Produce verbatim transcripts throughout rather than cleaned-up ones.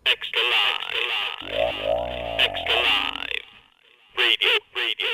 Extra live. Extra live. Radio, radio,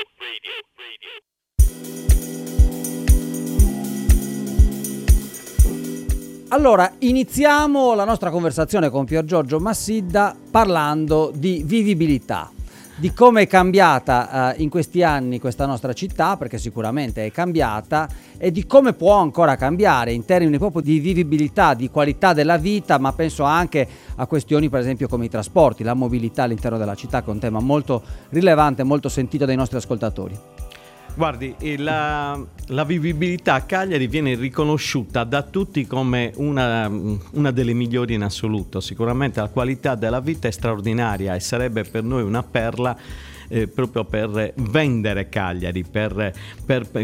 radio, radio. Allora, iniziamo la nostra conversazione con Pier Giorgio Massidda parlando di vivibilità, di come è cambiata eh, in questi anni questa nostra città, perché sicuramente è cambiata, e di come può ancora cambiare in termini proprio di vivibilità, di qualità della vita, ma penso anche a questioni per esempio come i trasporti, la mobilità all'interno della città, che è un tema molto rilevante, molto sentito dai nostri ascoltatori. Guardi, la, la vivibilità a Cagliari viene riconosciuta da tutti come una, una delle migliori in assoluto. Sicuramente la qualità della vita è straordinaria e sarebbe per noi una perla eh, proprio per vendere Cagliari, per, per, per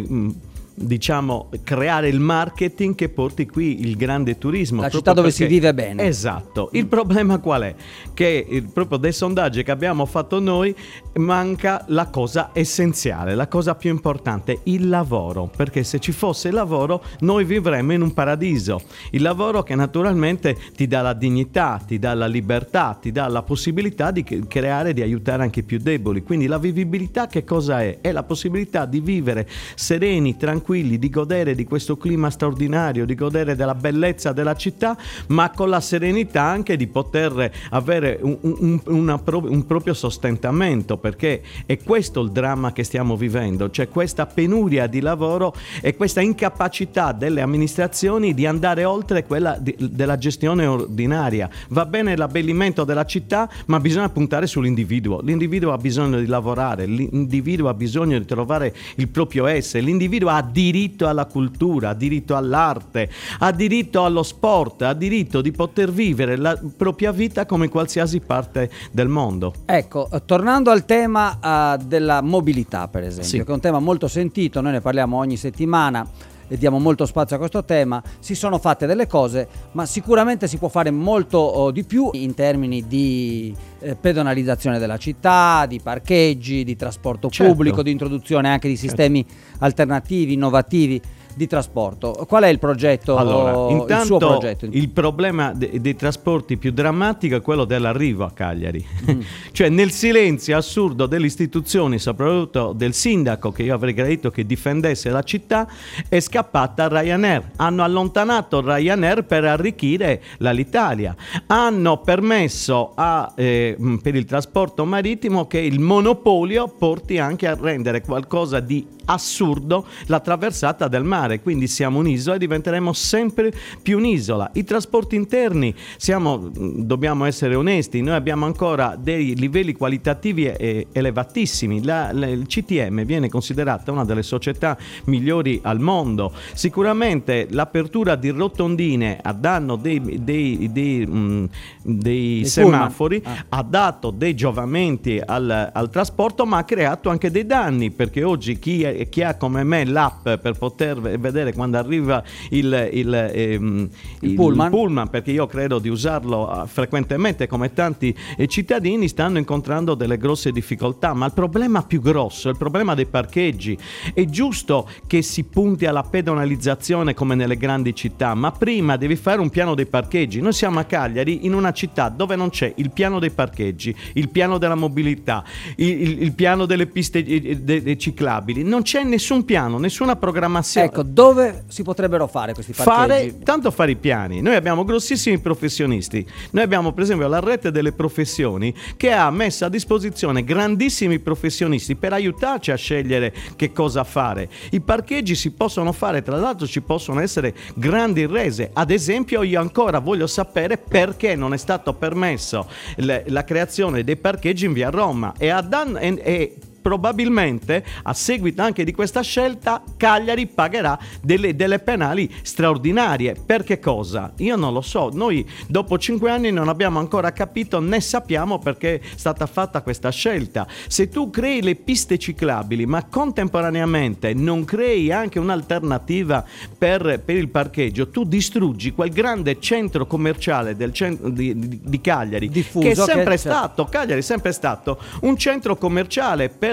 diciamo creare il marketing che porti qui il grande turismo. La città dove perché, si vive bene. Esatto. Il problema qual è? Che il, proprio dei sondaggi che abbiamo fatto noi manca la cosa essenziale, la cosa più importante, il lavoro, perché se ci fosse il lavoro noi vivremmo in un paradiso. Il lavoro che naturalmente ti dà la dignità, ti dà la libertà, ti dà la possibilità di creare, di aiutare anche i più deboli. Quindi la vivibilità che cosa è? È la possibilità di vivere sereni, tranquilli, di godere di questo clima straordinario, di godere della bellezza della città, ma con la serenità anche di poter avere un, un, una, un proprio sostentamento, perché è questo il dramma che stiamo vivendo, cioè questa penuria di lavoro e questa incapacità delle amministrazioni di andare oltre quella di, della gestione ordinaria. Va bene l'abbellimento della città, ma bisogna puntare sull'individuo. L'individuo ha bisogno di lavorare, l'individuo ha bisogno di trovare il proprio essere, l'individuo ha diritto alla cultura, ha diritto all'arte, ha diritto allo sport, ha diritto di poter vivere la propria vita come in qualsiasi parte del mondo. Ecco, tornando al tema uh, della mobilità, per esempio, sì, che è un tema molto sentito, noi ne parliamo ogni settimana e diamo molto spazio a questo tema. Si sono fatte delle cose, ma sicuramente si può fare molto oh, di più in termini di eh, pedonalizzazione della città, di parcheggi, di trasporto certo. pubblico, di introduzione anche di sistemi certo. alternativi, innovativi di trasporto. Qual è il progetto? Allora, intanto il suo progetto? Il problema de- dei trasporti più drammatico è quello dell'arrivo a Cagliari. Mm. Cioè nel silenzio assurdo delle istituzioni, soprattutto del sindaco, che io avrei gradito che difendesse la città, è scappata Ryanair. Hanno allontanato Ryanair per arricchire l'Alitalia. Hanno permesso a, eh, per il trasporto marittimo che il monopolio porti anche a rendere qualcosa di assurdo la traversata del mare, quindi siamo un'isola e diventeremo sempre più un'isola. I trasporti interni, siamo, dobbiamo essere onesti, noi abbiamo ancora dei livelli qualitativi eh, elevatissimi. La, la, il C T M viene considerata una delle società migliori al mondo. Sicuramente l'apertura di rotondine a danno dei, dei, dei, mh, dei semafori ah. ha dato dei giovamenti al, al trasporto, ma ha creato anche dei danni, perché oggi chi è chi ha come me l'app per poter vedere quando arriva il, il, ehm, il, il, pullman. il pullman, perché io credo di usarlo uh, frequentemente come tanti eh, cittadini, stanno incontrando delle grosse difficoltà. Ma il problema più grosso è il problema dei parcheggi. È giusto che si punti alla pedonalizzazione come nelle grandi città, ma prima devi fare un piano dei parcheggi. Noi siamo a Cagliari, in una città dove non c'è il piano dei parcheggi, il piano della mobilità, il, il, il piano delle piste de, de, de ciclabili. Non c'è nessun piano, nessuna programmazione. Ecco, dove si potrebbero fare questi parcheggi? Fare, tanto fare i piani. Noi abbiamo grossissimi professionisti. Noi abbiamo per esempio la rete delle professioni, che ha messo a disposizione grandissimi professionisti per aiutarci a scegliere che cosa fare. I parcheggi si possono fare, tra l'altro ci possono essere grandi rese. Ad esempio, io ancora voglio sapere perché non è stato permesso le, la creazione dei parcheggi in via Roma, e a dan- e, e probabilmente a seguito anche di questa scelta Cagliari pagherà delle, delle penali straordinarie. Per che cosa? Io non lo so. Noi dopo cinque anni non abbiamo ancora capito, né sappiamo perché è stata fatta questa scelta. Se tu crei le piste ciclabili ma contemporaneamente non crei anche un'alternativa per, per il parcheggio, tu distruggi quel grande centro commerciale del centro di, di, di Cagliari, diffuso, che è sempre che stato Cagliari è sempre stato un centro commerciale per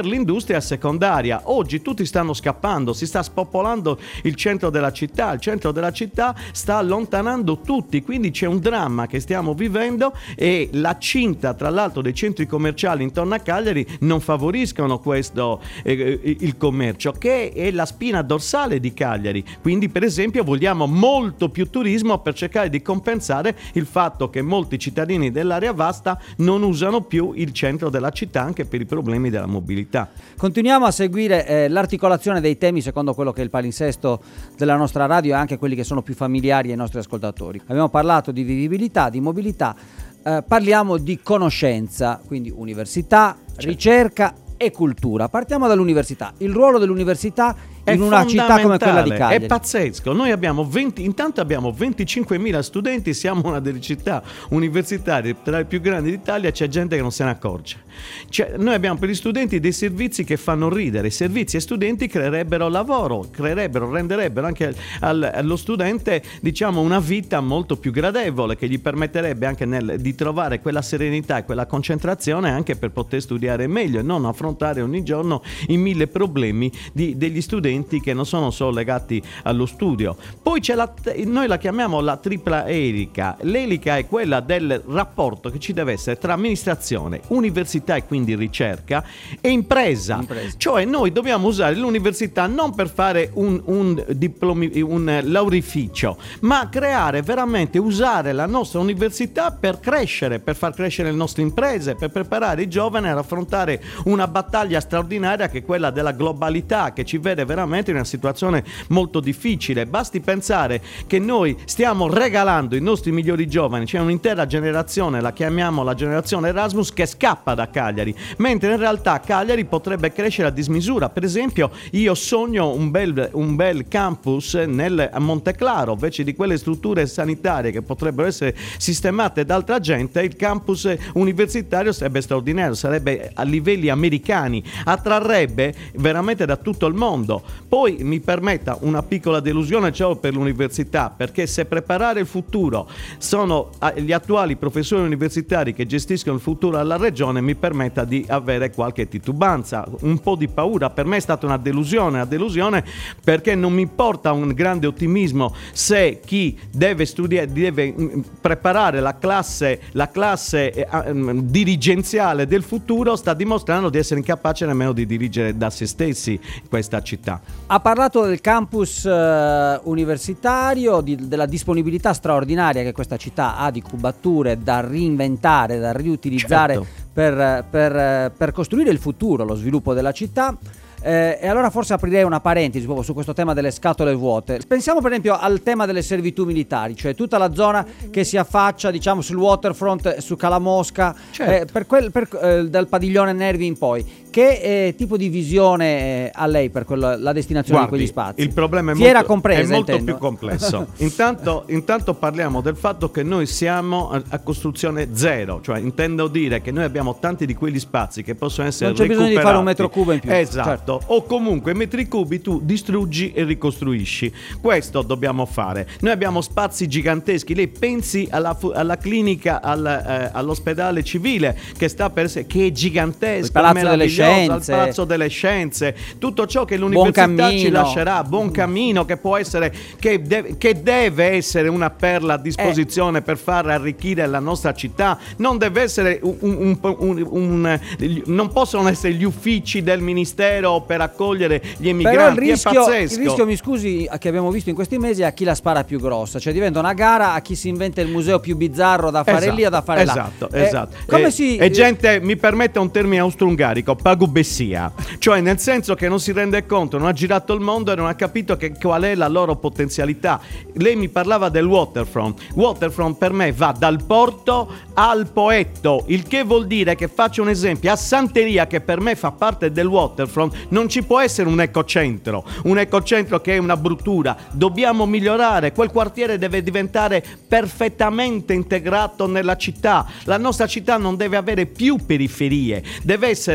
per l'industria secondaria. Oggi tutti stanno scappando, si sta spopolando il centro della città, il centro della città sta allontanando tutti, quindi c'è un dramma che stiamo vivendo e la cinta tra l'altro dei centri commerciali intorno a Cagliari non favoriscono questo eh, il commercio, che è la spina dorsale di Cagliari. Quindi per esempio vogliamo molto più turismo per cercare di compensare il fatto che molti cittadini dell'area vasta non usano più il centro della città anche per i problemi della mobilità. Continuiamo a seguire eh, l'articolazione dei temi secondo quello che è il palinsesto della nostra radio e anche quelli che sono più familiari ai nostri ascoltatori. Abbiamo parlato di vivibilità, di mobilità, eh, parliamo di conoscenza, quindi università, certo, ricerca e cultura. Partiamo dall'università. Il ruolo dell'università in una città come quella di Cagliari è pazzesco. Noi abbiamo venti, intanto abbiamo venticinquemila studenti, siamo una delle città universitarie tra le più grandi d'Italia, c'è gente che non se ne accorge. Cioè, noi abbiamo per gli studenti dei servizi che fanno ridere, servizi e studenti creerebbero lavoro, creerebbero, renderebbero anche al, allo studente, diciamo, una vita molto più gradevole, che gli permetterebbe anche nel, di trovare quella serenità e quella concentrazione anche per poter studiare meglio e non affrontare ogni giorno i mille problemi di, degli studenti che non sono solo legati allo studio. Poi c'è la, noi la chiamiamo la tripla elica. L'elica è quella del rapporto che ci deve essere tra amministrazione, università e quindi ricerca e impresa. impresa. Cioè noi dobbiamo usare l'università non per fare un, un diplomi, un laurificio, ma creare veramente, usare la nostra università per crescere, per far crescere le nostre imprese, per preparare i giovani ad affrontare una battaglia straordinaria che è quella della globalità, che ci vede veramente in una situazione molto difficile. Basti pensare che noi stiamo regalando i nostri migliori giovani, c'è un'intera generazione, la chiamiamo la generazione Erasmus, che scappa da Cagliari, mentre in realtà Cagliari potrebbe crescere a dismisura. Per esempio io sogno un bel, un bel campus nel, a Monteclaro, invece di quelle strutture sanitarie che potrebbero essere sistemate da altra gente. Il campus universitario sarebbe straordinario, sarebbe a livelli americani, attrarrebbe veramente da tutto il mondo. Poi mi permetta una piccola delusione c'ho per l'università, perché se preparare il futuro sono gli attuali professori universitari che gestiscono il futuro alla regione, mi permetta di avere qualche titubanza, un po' di paura. Per me è stata una delusione, una delusione perché non mi porta un grande ottimismo se chi deve studiare, deve preparare la classe, la classe eh, dirigenziale del futuro sta dimostrando di essere incapace nemmeno di dirigere da se stessi questa città. Ha parlato del campus eh, universitario, di, della disponibilità straordinaria che questa città ha di cubature da reinventare, da riutilizzare, certo, per, per, per costruire il futuro, lo sviluppo della città. Eh, e allora forse aprirei una parentesi proprio su questo tema delle scatole vuote. Pensiamo per esempio al tema delle servitù militari, cioè tutta la zona che si affaccia, diciamo, sul waterfront, su Cala Mosca, certo, eh, per quel, per, eh, dal padiglione Nervi in poi. Che eh, tipo di visione eh, ha lei per quella, la destinazione Guardi, di quegli spazi? Il problema è Fiera molto, compresa, è molto intendo. più complesso. intanto, intanto parliamo del fatto che noi siamo a, a costruzione zero, cioè intendo dire che noi abbiamo tanti di quegli spazi che possono essere non c'è recuperati. bisogno di fare un metro cubo in più. Esatto, certo, o comunque metri cubi tu distruggi e ricostruisci. Questo dobbiamo fare. Noi abbiamo spazi giganteschi. Lei pensi alla, alla clinica, al, eh, all'ospedale civile che sta per sé, che è gigantesco, il Palazzo delle Scienze, al Palazzo delle Scienze, tutto ciò che l'università ci lascerà, buon cammino, che può essere, che, de- che deve essere una perla a disposizione eh. per far arricchire la nostra città. Non deve essere un, un, un, un, un non possono essere gli uffici del ministero per accogliere gli emigranti. Però il rischio, è pazzesco. il rischio, mi scusi, che abbiamo visto in questi mesi è a chi la spara più grossa, cioè diventa una gara a chi si inventa il museo più bizzarro da fare esatto, lì o da fare esatto, là. Esatto, eh, come e, si... e gente, mi permette un termine austro-ungarico, pagubessia, cioè nel senso che non si rende conto, non ha girato il mondo e non ha capito che, qual è la loro potenzialità. Lei mi parlava del waterfront. Waterfront per me va dal porto al Poetto, il che vuol dire che, faccio un esempio, a Santeria, che per me fa parte del waterfront, non ci può essere un ecocentro, un ecocentro che è una bruttura. Dobbiamo migliorare, quel quartiere deve diventare perfettamente integrato nella città. La nostra città non deve avere più periferie, deve essere un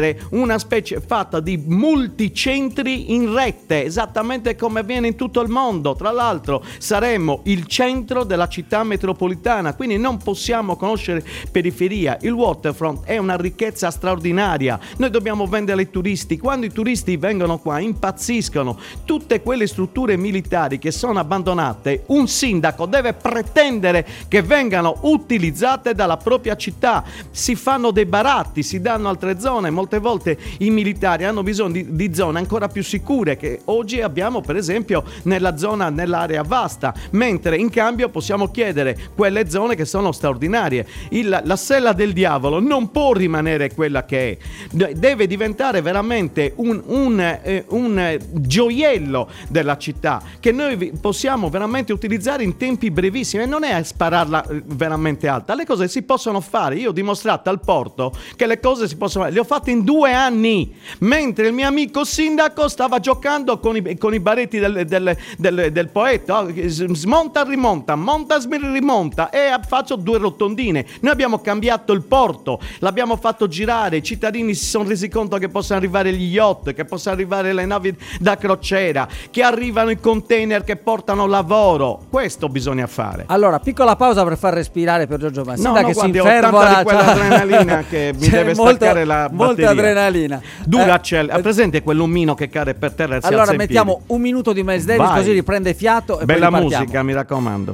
una specie fatta di multicentri in rete, esattamente come avviene in tutto il mondo. Tra l'altro saremmo il centro della città metropolitana, quindi non possiamo conoscere periferia. Il waterfront è una ricchezza straordinaria, noi dobbiamo vendere ai turisti. Quando i turisti vengono qua impazziscono. Tutte quelle strutture militari che sono abbandonate, un sindaco deve pretendere che vengano utilizzate dalla propria città. Si fanno dei baratti, si danno altre zone. Molte volte i militari hanno bisogno di, di zone ancora più sicure che oggi abbiamo, per esempio nella zona, nell'area vasta, mentre in cambio possiamo chiedere quelle zone che sono straordinarie. Il, la sella del diavolo non può rimanere quella che è, deve diventare veramente un, un, eh, un gioiello della città che noi possiamo veramente utilizzare in tempi brevissimi, e non è spararla veramente alta. Le cose si possono fare. Io ho dimostrato al porto che le cose si possono fare, le ho fatte in due anni, mentre il mio amico sindaco stava giocando con i, con i baretti del, del, del, del poeta, smonta rimonta, monta rimonta, e faccio due rotondine. Noi abbiamo cambiato il porto, l'abbiamo fatto girare, i cittadini si sono resi conto che possono arrivare gli yacht, che possono arrivare le navi da crociera, che arrivano i container che portano lavoro. Questo bisogna fare. Allora, piccola pausa per far respirare per Giorgio Massida, no, no, che guardi, si ho tanta infervola, di quella cioè... adrenalina che mi C'è deve molto- staccare la molta batteria. adrenalina. Duracell, Eh, ha presente quell'omino che cade per terra e si allora alza in mettiamo piedi? un minuto di Miles Davis, Vai. così riprende fiato e Bella poi ripartiamo. musica, mi raccomando.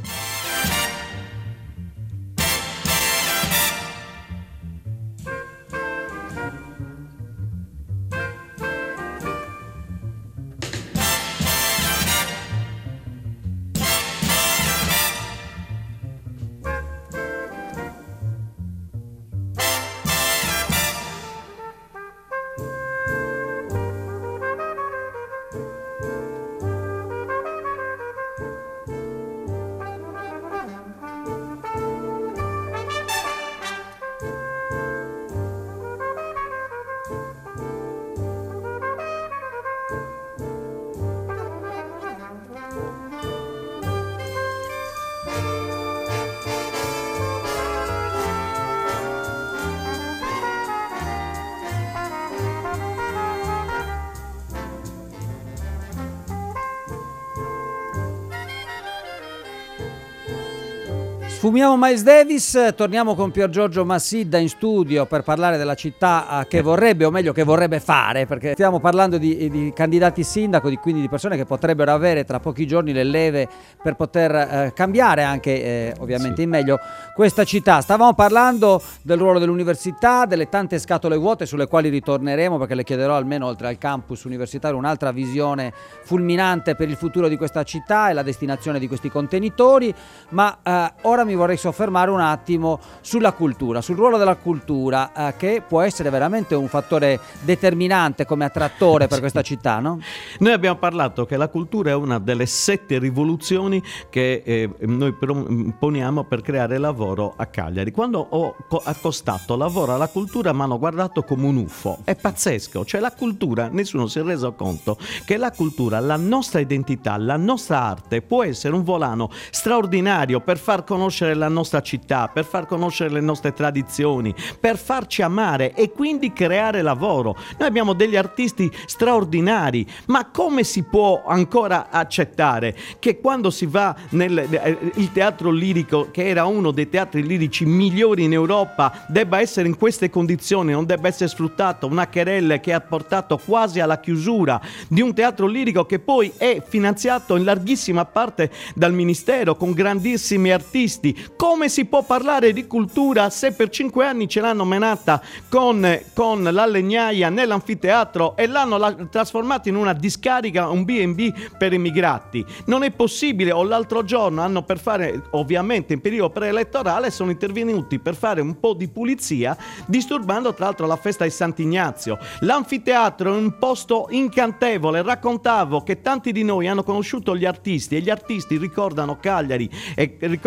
Sfumiamo Miles Davis, torniamo con Pier Giorgio Massidda in studio per parlare della città eh, che vorrebbe, o meglio che vorrebbe fare, perché stiamo parlando di, di candidati sindaco, di, quindi di persone che potrebbero avere tra pochi giorni le leve per poter eh, cambiare anche, eh, ovviamente Sì. in meglio, questa città. Stavamo parlando del ruolo dell'università, delle tante scatole vuote sulle quali ritorneremo, perché le chiederò almeno oltre al campus universitario un'altra visione fulminante per il futuro di questa città e la destinazione di questi contenitori, ma eh, ora mi vorrei soffermare un attimo sulla cultura, sul ruolo della cultura, eh, che può essere veramente un fattore determinante come attrattore per questa città, no? Noi abbiamo parlato che la cultura è una delle sette rivoluzioni che eh, noi poniamo per creare lavoro a Cagliari. Quando ho co- accostato lavoro alla cultura mi hanno guardato come un U F O. È pazzesco, cioè la cultura, nessuno si è reso conto che la cultura, la nostra identità, la nostra arte può essere un volano straordinario per far conoscere la nostra città, per far conoscere le nostre tradizioni, per farci amare e quindi creare lavoro. Noi abbiamo degli artisti straordinari, ma come si può ancora accettare che quando si va nel eh, il teatro lirico, che era uno dei teatri lirici migliori in Europa, debba essere in queste condizioni, non debba essere sfruttato? Una querelle che ha portato quasi alla chiusura di un teatro lirico che poi è finanziato in larghissima parte dal ministero con grandissimi artisti. Come si può parlare di cultura se per cinque anni ce l'hanno menata con, con la legnaia nell'anfiteatro e l'hanno la, trasformata in una discarica, un B and B per immigrati? Non è possibile. O l'altro giorno hanno, per fare, ovviamente in periodo preelettorale, sono intervenuti per fare un po' di pulizia, disturbando tra l'altro la festa di Sant'Ignazio. L'anfiteatro è un posto incantevole. Raccontavo che tanti di noi hanno conosciuto gli artisti e gli artisti ricordano Cagliari e ricordano la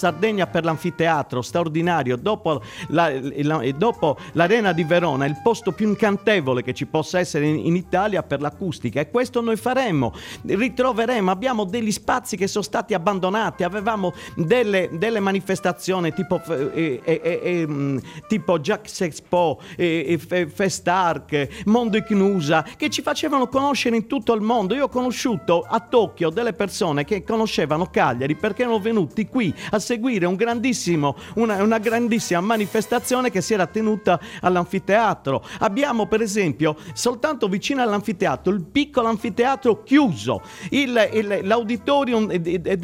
Sardegna per l'anfiteatro, straordinario, dopo, la, la, dopo l'Arena di Verona, il posto più incantevole che ci possa essere in, in Italia per l'acustica, e questo noi faremo, ritroveremo, abbiamo degli spazi che sono stati abbandonati, avevamo delle, delle manifestazioni tipo, eh, eh, eh, eh, tipo Jax Expo, eh, eh, Festark, Mondo Icnusa, che ci facevano conoscere in tutto il mondo. Io ho conosciuto a Tokyo delle persone che conoscevano Cagliari perché erano venuti qui a seguire un grandissimo, una, una grandissima manifestazione che si era tenuta all'anfiteatro. Abbiamo per esempio soltanto vicino all'anfiteatro il piccolo anfiteatro chiuso, il, il, l'auditorium di, di,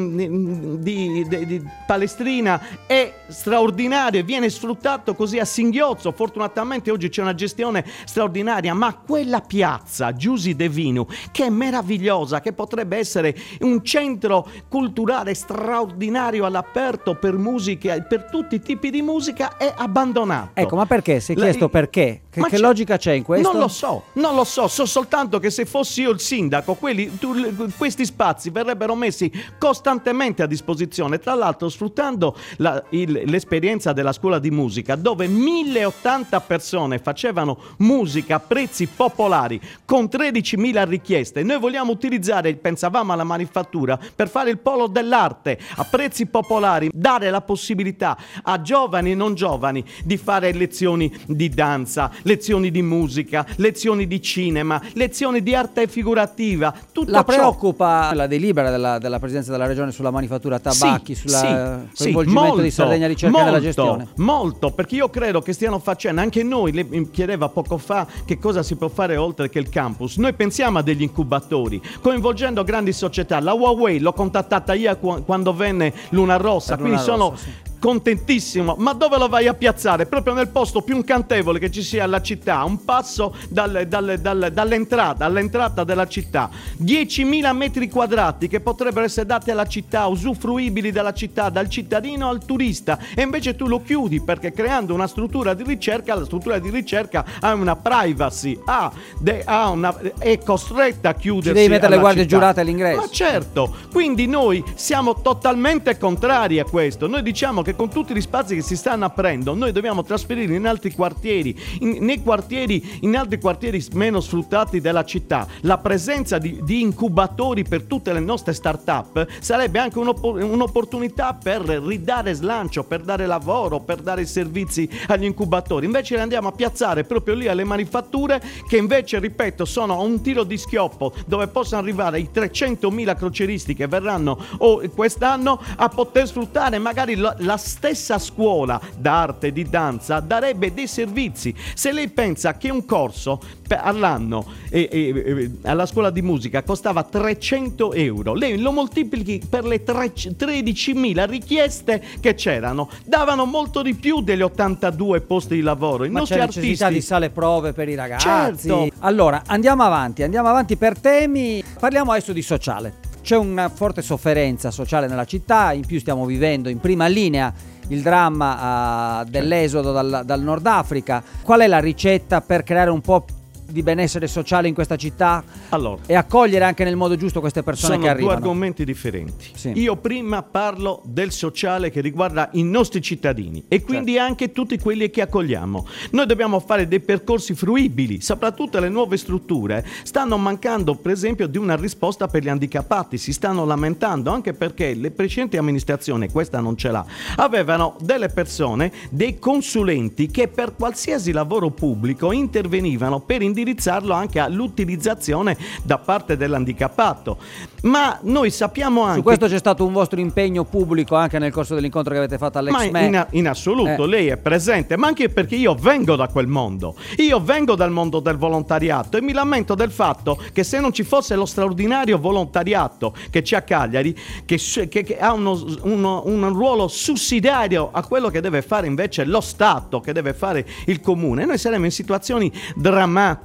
di, di, di, di Palestrina è straordinario, viene sfruttato così a singhiozzo. Fortunatamente oggi c'è una gestione straordinaria, ma quella piazza Giusi De Vinu, che è meravigliosa, che potrebbe essere un centro culturale straordinario all'aperto per musica, per tutti i tipi di musica, è abbandonato. Ecco, ma perché? Si è La- chiesto perché? Che, che c'è- logica c'è in questo? Non lo so, non lo so, so soltanto che se fossi io il sindaco, quelli, tu- questi spazi verrebbero messi costantemente a disposizione, tra l'altro sfruttando la- il- l'esperienza della scuola di musica, dove mille e ottanta persone facevano musica a prezzi popolari con tredicimila richieste. Noi vogliamo utilizzare, pensavamo alla manifattura, per fare il polo dell'arte a prezzi popolari, dare la possibilità a giovani e non giovani di fare lezioni di danza, lezioni di musica, lezioni di cinema, lezioni di arte figurativa, tutto La ciò. preoccupa la delibera della, della Presidenza della Regione sulla manifattura tabacchi, Sì, sul sì, coinvolgimento sì, di Sardegna Ricerca molto, nella gestione? Molto, perché io credo che stiano facendo, anche noi, lei mi chiedeva poco fa che cosa si può fare oltre che il campus. Noi pensiamo a degli incubatori, coinvolgendo grandi società. La Huawei l'ho contattata io qu- quando venne Luna Rossa, Per quindi Luna sono... Rossa, sì. Contentissimo, ma dove lo vai a piazzare? Proprio nel posto più incantevole che ci sia alla città, un passo dal- dal- dal- dall'entrata, all'entrata della città. diecimila metri quadrati che potrebbero essere dati alla città, usufruibili dalla città, dal cittadino al turista, e invece tu lo chiudi perché creando una struttura di ricerca, la struttura di ricerca ha una privacy, ha, de- ha una, è costretta a chiudersi. Ci devi mettere le alla guardie città. giurate all'ingresso. Ma certo, quindi noi siamo totalmente contrari a questo. Noi diciamo che con tutti gli spazi che si stanno aprendo noi dobbiamo trasferire in altri quartieri, in, nei quartieri, in altri quartieri meno sfruttati della città. La presenza di, di incubatori per tutte le nostre start-up sarebbe anche un'opp- un'opportunità per ridare slancio, per dare lavoro, per dare servizi agli incubatori. Invece li andiamo a piazzare proprio lì alle manifatture, che invece, ripeto, sono a un tiro di schioppo, dove possono arrivare i trecentomila croceristi che verranno o quest'anno a poter sfruttare magari la, la stessa scuola d'arte, di danza, darebbe dei servizi. Se lei pensa che un corso per, all'anno eh, eh, alla scuola di musica costava trecento euro, lei lo moltiplichi per le tre, tredicimila richieste che c'erano, davano molto di più degli ottantadue posti di lavoro. I Ma nostri c'è necessità artisti di sale prove per i ragazzi. Certo. Allora, andiamo avanti, andiamo avanti per temi. Parliamo adesso di sociale. C'è una forte sofferenza sociale nella città, in più stiamo vivendo in prima linea il dramma uh, dell'esodo dal, dal Nord Africa. Qual è la ricetta per creare un po' di benessere sociale in questa città allora e accogliere anche nel modo giusto queste persone sono che arrivano? due argomenti differenti. Sì. Io prima parlo del sociale che riguarda i nostri cittadini e quindi Certo. anche tutti quelli che accogliamo. Noi dobbiamo fare dei percorsi fruibili, soprattutto le nuove strutture stanno mancando, per esempio, di una risposta per gli handicappati, si stanno lamentando anche perché le precedenti amministrazioni, questa non ce l'ha, avevano delle persone, dei consulenti che per qualsiasi lavoro pubblico intervenivano per indirizzarlo anche all'utilizzazione da parte dell'handicappato. Ma noi sappiamo anche... Su questo c'è stato un vostro impegno pubblico anche nel corso dell'incontro che avete fatto Ma all'Exme. in, in assoluto, Eh. lei è presente, ma anche perché io vengo da quel mondo. Io vengo dal mondo del volontariato e mi lamento del fatto che se non ci fosse lo straordinario volontariato che c'è a Cagliari, che, che, che ha uno, uno, un ruolo sussidiario a quello che deve fare invece lo Stato, che deve fare il comune, noi saremmo in situazioni drammatiche.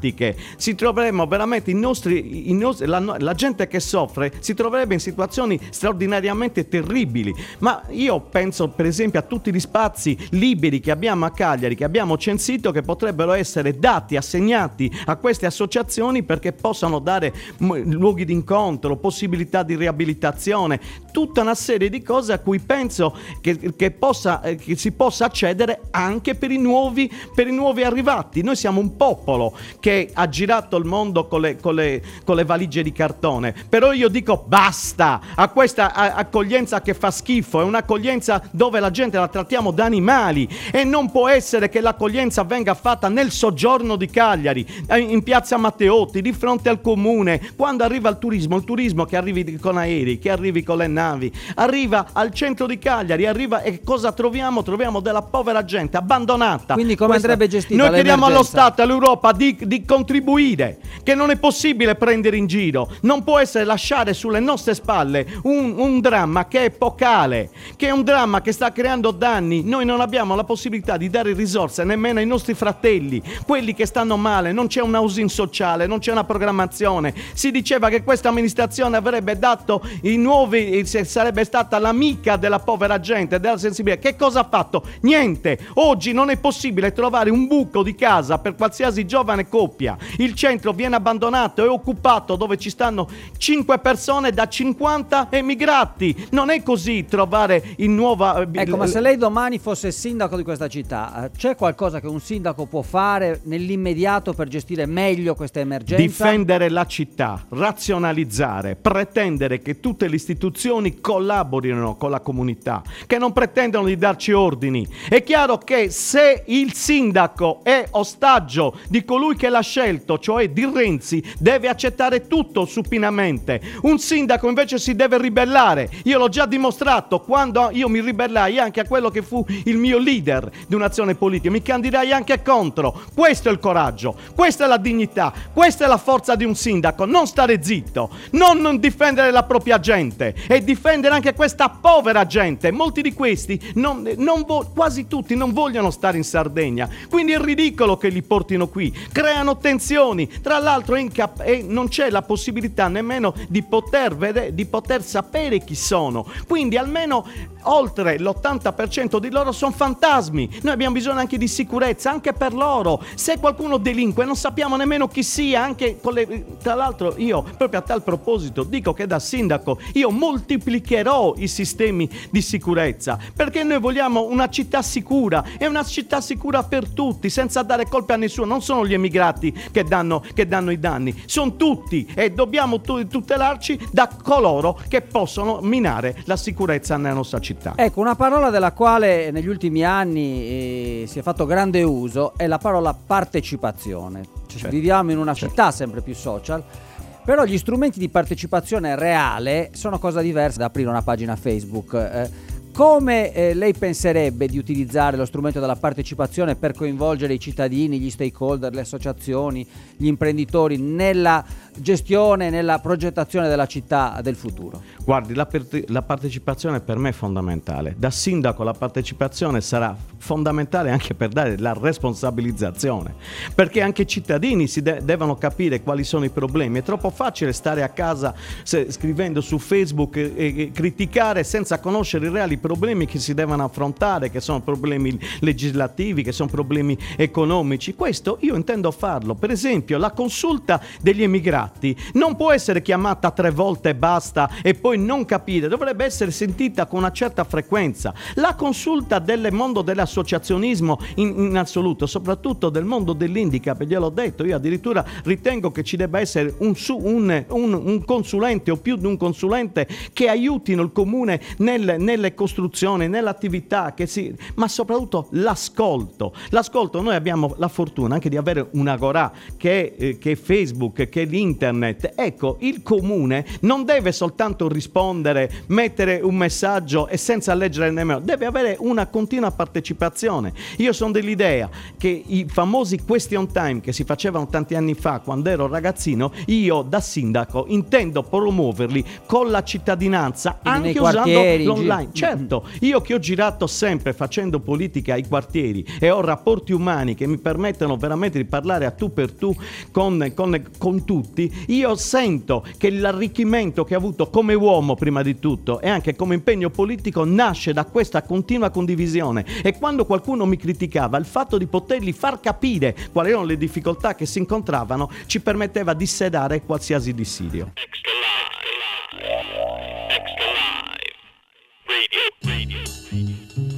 drammatiche. Si troveremmo veramente i nostri, i nostri la, la gente che soffre si troverebbe in situazioni straordinariamente terribili. Ma io penso per esempio a tutti gli spazi liberi che abbiamo a Cagliari, che abbiamo censito, che potrebbero essere dati, assegnati a queste associazioni perché possano dare m- luoghi di incontro, possibilità di riabilitazione, tutta una serie di cose a cui penso che, che, possa, eh, che si possa accedere anche per i nuovi, per i nuovi arrivati. Noi siamo un popolo che ha girato il mondo con le, con le, con le valigie di cartone, però io dico basta a questa a, accoglienza che fa schifo. È un'accoglienza dove la gente la trattiamo da animali, e non può essere che l'accoglienza venga fatta nel soggiorno di Cagliari, in piazza Matteotti, di fronte al comune. Quando arriva il turismo, il turismo che arrivi con aerei, che arrivi con le navi, arriva al centro di Cagliari, arriva, e cosa troviamo? Troviamo della povera gente abbandonata. Quindi come Questa... andrebbe gestita Noi chiediamo allo l'emergenza? Stato, all'Europa di, di contribuire, che non è possibile prendere in giro, non può essere lasciare sulle nostre spalle un, un dramma che è epocale, che è un dramma che sta creando danni. Noi non abbiamo la possibilità di dare risorse nemmeno ai nostri fratelli, quelli che stanno male. Non c'è un housing sociale, non c'è una programmazione. Si diceva che questa amministrazione avrebbe dato i nuovi, sarebbe stata l'amica della povera gente, della sensibilità. Che cosa ha fatto? Niente. Oggi non è possibile trovare un buco di casa per qualsiasi giovane coppia. Il centro viene abbandonato e occupato, dove ci stanno cinque persone da cinquanta emigrati. Non è così trovare in nuova... Ecco, ma se lei domani fosse sindaco di questa città, c'è qualcosa che un sindaco può fare nell'immediato per gestire meglio questa emergenza? Difendere la città, razionalizzare, pretendere che tutte le istituzioni collaborino con la comunità, che non pretendono di darci ordini. È chiaro che se il sindaco è ostaggio di colui che l'ha scelto, cioè di Renzi, deve accettare tutto supinamente. Un sindaco invece si deve ribellare. Io l'ho già dimostrato quando io mi ribellai anche a quello che fu il mio leader di un'azione politica. Mi candidai anche contro. Questo è il coraggio, questa è la dignità, questa è la forza di un sindaco. Non stare zitto, non, non difendere la propria gente e difendere anche questa povera gente. Molti di questi, non, non vo- quasi tutti, non vogliono stare in Sardegna, quindi è ridicolo che li portino qui. Creano tensioni. Tra l'altro è incap- e non c'è la possibilità nemmeno di poter vedere, di poter sapere chi sono. Quindi almeno oltre l'ottanta per cento di loro sono fantasmi. Noi abbiamo bisogno anche di sicurezza, anche per loro. Se qualcuno delinque non sappiamo nemmeno chi sia, anche con le... Tra l'altro io, proprio a tal proposito, dico che da sindaco io moltiplicherò i sistemi di sicurezza, perché noi vogliamo una città sicura, e una città sicura per tutti, senza dare colpe a nessuno. Non sono gli emigrati che danno, che danno i danni, sono tutti, e dobbiamo tu- tutelarci da coloro che possono minare la sicurezza nella nostra città. Ecco, una parola della quale negli ultimi anni eh, si è fatto grande uso è la parola partecipazione. Cioè, certo, viviamo in una certo. città sempre più social, però gli strumenti di partecipazione reale sono cosa diversa da aprire una pagina Facebook. Eh, come eh, lei penserebbe di utilizzare lo strumento della partecipazione per coinvolgere i cittadini, gli stakeholder, le associazioni, gli imprenditori nella gestione, nella progettazione della città del futuro? Guardi, la, per- la partecipazione per me è fondamentale. Da sindaco la partecipazione sarà fondamentale anche per dare la responsabilizzazione, perché anche i cittadini si de- devono capire quali sono i problemi. È troppo facile stare a casa se, scrivendo su Facebook e, e criticare senza conoscere i reali problemi che si devono affrontare, che sono problemi legislativi, che sono problemi economici. Questo io intendo farlo. Per esempio, la consulta degli emigrati non può essere chiamata tre volte e basta e poi non capire, dovrebbe essere sentita con una certa frequenza. La consulta del mondo dell'associazionismo in, in assoluto, soprattutto del mondo dell'handicap, gliel'ho detto, io addirittura ritengo che ci debba essere un, un, un, un consulente o più di un consulente che aiutino il comune nel, nelle costruzioni, nell'attività, che si, ma soprattutto l'ascolto. L'ascolto, noi abbiamo la fortuna anche di avere un'agorà che è, eh, che è Facebook, che è l'internet. Ecco, il comune non deve soltanto rispondere, mettere un messaggio e senza leggere nemmeno, deve avere una continua partecipazione. Io sono dell'idea che i famosi question time che si facevano tanti anni fa quando ero ragazzino, io da sindaco intendo promuoverli con la cittadinanza, quindi anche nei usando quartieri, l'online. gi- Certo, sento, io che ho girato sempre facendo politica ai quartieri e ho rapporti umani che mi permettono veramente di parlare a tu per tu con, con, con tutti, io sento che l'arricchimento che ho avuto come uomo prima di tutto e anche come impegno politico nasce da questa continua condivisione, e quando qualcuno mi criticava, il fatto di potergli far capire quali erano le difficoltà che si incontravano ci permetteva di sedare qualsiasi dissidio. Extra live. Extra live. Radio, radio, radio.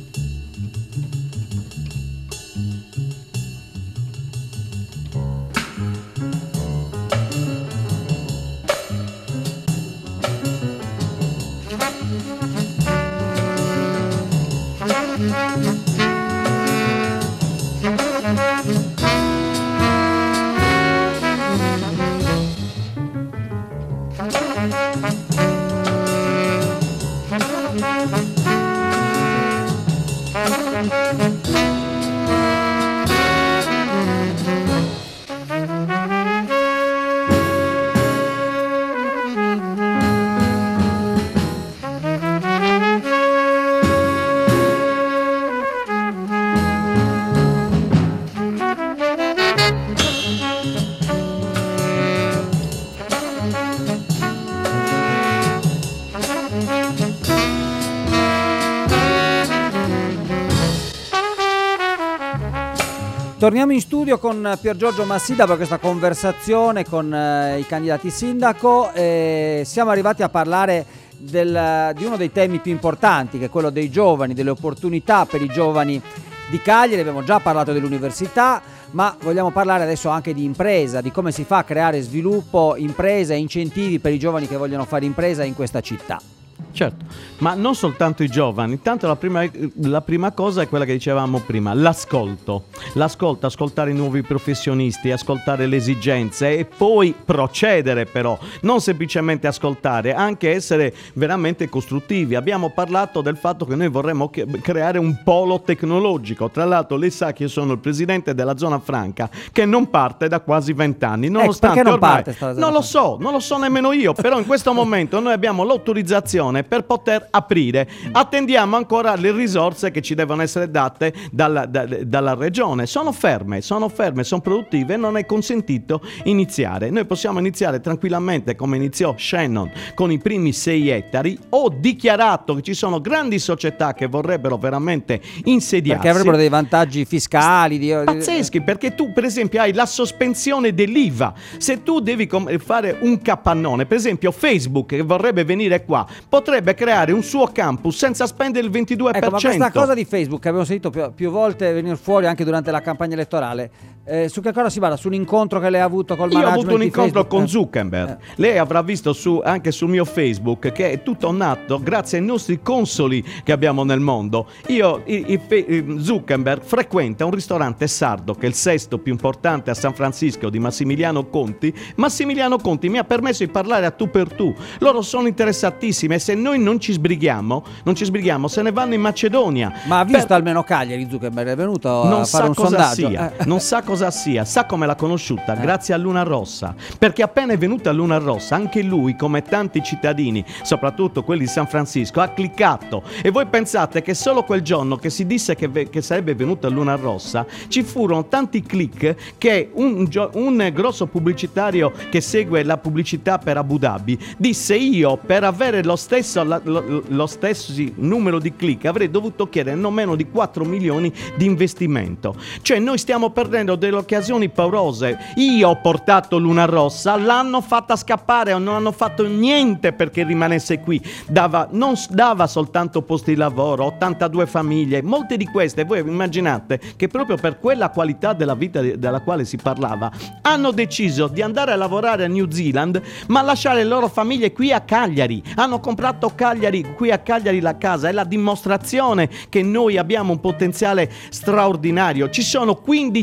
Torniamo in studio con Pier Giorgio Massidda per questa conversazione con eh, i candidati sindaco. Eh, siamo arrivati a parlare del, di uno dei temi più importanti, che è quello dei giovani, delle opportunità per i giovani di Cagliari. Abbiamo già parlato dell'università, ma vogliamo parlare adesso anche di impresa, di come si fa a creare sviluppo, impresa e incentivi per i giovani che vogliono fare impresa in questa città. Certo, ma non soltanto i giovani. Intanto la prima, la prima cosa è quella che dicevamo prima, l'ascolto. L'ascolto, ascoltare i nuovi professionisti, ascoltare le esigenze e poi procedere, però. Non semplicemente ascoltare, anche essere veramente costruttivi. Abbiamo parlato del fatto che noi vorremmo creare un polo tecnologico. Tra l'altro lei sa che io sono il presidente della zona franca, che non parte da quasi vent'anni. Nonostante ecco, perché non ormai, parte sta zona non lo franca? so, non lo so nemmeno io, però in questo momento noi abbiamo l'autorizzazione per poter aprire. Attendiamo ancora le risorse che ci devono essere date dalla, da, dalla regione. Sono ferme, sono ferme, sono produttive e non è consentito iniziare. Noi possiamo iniziare tranquillamente come iniziò Shannon con i primi sei ettari. Ho dichiarato che ci sono grandi società che vorrebbero veramente insediarsi. Perché avrebbero dei vantaggi fiscali. Di... pazzeschi, perché tu per esempio hai la sospensione dell'I V A. Se tu devi com- fare un capannone, per esempio Facebook che vorrebbe venire qua, potrebbe creare un suo campus senza spendere il ventidue per cento. Ecco, ma questa cosa di Facebook che abbiamo sentito più, più volte venire fuori anche durante la campagna elettorale, eh, su che cosa si basa? Su un incontro che lei ha avuto col Io ho management avuto un di incontro Facebook? con Zuckerberg. Eh. Lei avrà visto su, anche sul mio Facebook che è tutto nato grazie ai nostri consoli che abbiamo nel mondo. Io, i, i, Zuckerberg frequenta un ristorante sardo che è il sesto più importante a San Francisco di Massimiliano Conti. Massimiliano Conti mi ha permesso di parlare a tu per tu. Loro sono interessatissimi e se noi non ci sbrighiamo, non ci sbrighiamo, se ne vanno in Macedonia. Ma ha visto Per... almeno Cagliari Zuckerberg? È venuto non a sa fare un cosa sondaggio? sia, Eh. non sa cosa sia, sa come l'ha conosciuta, Eh. grazie a Luna Rossa, perché appena è venuta Luna Rossa, anche lui, come tanti cittadini, soprattutto quelli di San Francisco, ha cliccato. E voi pensate che solo quel giorno che si disse che, ve- che sarebbe venuta Luna Rossa, ci furono tanti click che un, gio- un grosso pubblicitario che segue la pubblicità per Abu Dhabi disse: io per avere lo stesso, la, lo, lo stesso numero di click avrei dovuto chiedere non meno di quattro milioni di investimento. Cioè noi stiamo perdendo delle occasioni paurose. Io ho portato Luna Rossa, l'hanno fatta scappare, non hanno fatto niente perché rimanesse qui. Dava, non dava soltanto posti di lavoro, ottantadue famiglie, molte di queste, voi immaginate che proprio per quella qualità della vita della quale si parlava hanno deciso di andare a lavorare a New Zealand ma lasciare le loro famiglie qui a Cagliari. Hanno comprato Cagliari, qui a Cagliari la casa. È la dimostrazione che noi abbiamo un potenziale straordinario. Ci sono quindici cantieri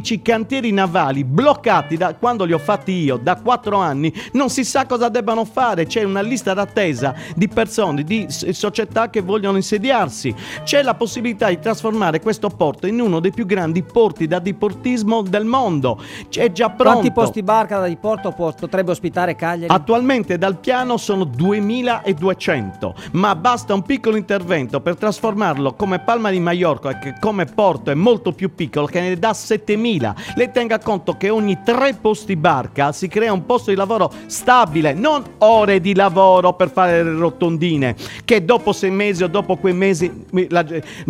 cantieri navali bloccati da quando li ho fatti io, da quattro anni, non si sa cosa debbano fare. C'è una lista d'attesa di persone, di società che vogliono insediarsi. C'è la possibilità di trasformare questo porto in uno dei più grandi porti da diportismo del mondo. C'è già pronto. Quanti posti barca da diporto potrebbe ospitare Cagliari? Attualmente dal piano sono duemiladuecento, ma basta un piccolo intervento per trasformarlo come Palma di Maiorca, che come porto è molto più piccolo, che ne dà settemila. Lei tenga conto che ogni tre posti barca si crea un posto di lavoro stabile, non ore di lavoro per fare le rotondine, che dopo sei mesi o dopo quei mesi la,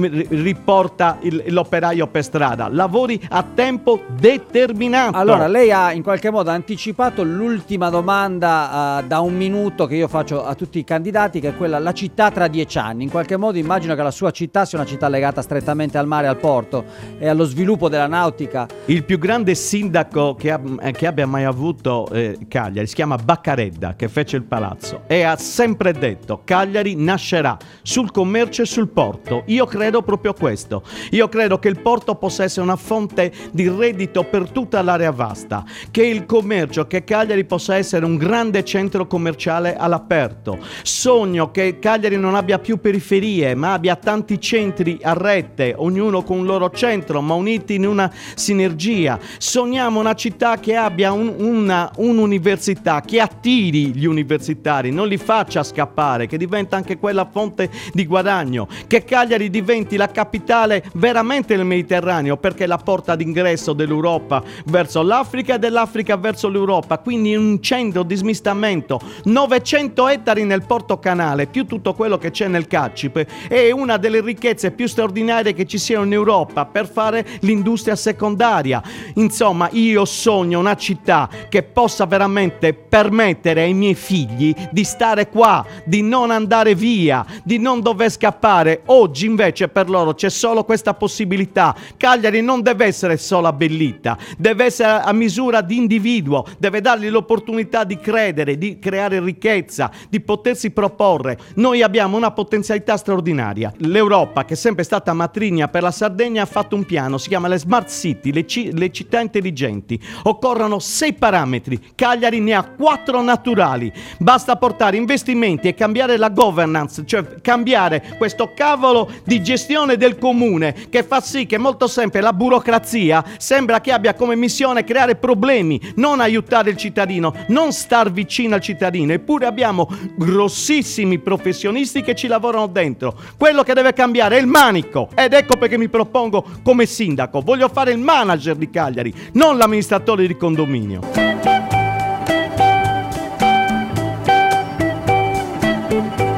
riporta il, l'operaio per strada. Lavori a tempo determinato. Allora, lei ha in qualche modo anticipato l'ultima domanda uh, da un minuto che io faccio a tutti i candidati, che è quella: la città tra dieci anni. In qualche modo immagino che la sua città sia una città legata strettamente al mare, al porto e allo sviluppo della nautica. Il più grande sindaco che, ab- che abbia mai avuto eh, Cagliari si chiama Baccaredda, che fece il palazzo, e ha sempre detto: Cagliari nascerà sul commercio e sul porto. Io credo proprio questo. Io credo che il porto possa essere una fonte di reddito per tutta l'area vasta, che il commercio, che Cagliari possa essere un grande centro commerciale all'aperto. Sogno che Cagliari non abbia più periferie, ma abbia tanti centri a rete, ognuno con un loro centro, ma uniti in una sinergia. Sogniamo una città che abbia un, una, un'università, che attiri gli universitari, non li faccia scappare, che diventa anche quella fonte di guadagno, che Cagliari diventi la capitale veramente del Mediterraneo, perché è la porta d'ingresso dell'Europa verso l'Africa e dell'Africa verso l'Europa, quindi un centro di smistamento. novecento ettari nel Porto Canale, più tutto quello che c'è nel Cacipe, è una delle ricchezze più straordinarie che ci siano in Europa per fare l'industria secondaria. Insomma, io sogno una città che possa veramente permettere ai miei figli di stare qua, di non andare via, di non dover scappare. Oggi invece per loro c'è solo questa possibilità. Cagliari non deve essere solo abbellita, deve essere a misura di individuo, deve dargli l'opportunità di credere, di creare ricchezza, di potersi proporre. Noi abbiamo una potenzialità straordinaria. L'Europa, che è sempre stata matrigna per la Sardegna, ha fatto un piano, si chiama le Smart City, le, ci- le città intelligenti. Occorrono sei parametri, Cagliari ne ha quattro naturali. Basta portare investimenti e cambiare la governance, cioè cambiare questo cavolo di gestione del comune, che fa sì che molto sempre la burocrazia sembra che abbia come missione creare problemi, non aiutare il cittadino, non star vicino al cittadino. Eppure abbiamo grossissimi professionisti che ci lavorano dentro. Quello che deve cambiare è il manico, ed ecco perché mi propongo come sindaco. Voglio fare il manager di Cagliari, non l'amministratore di condominio.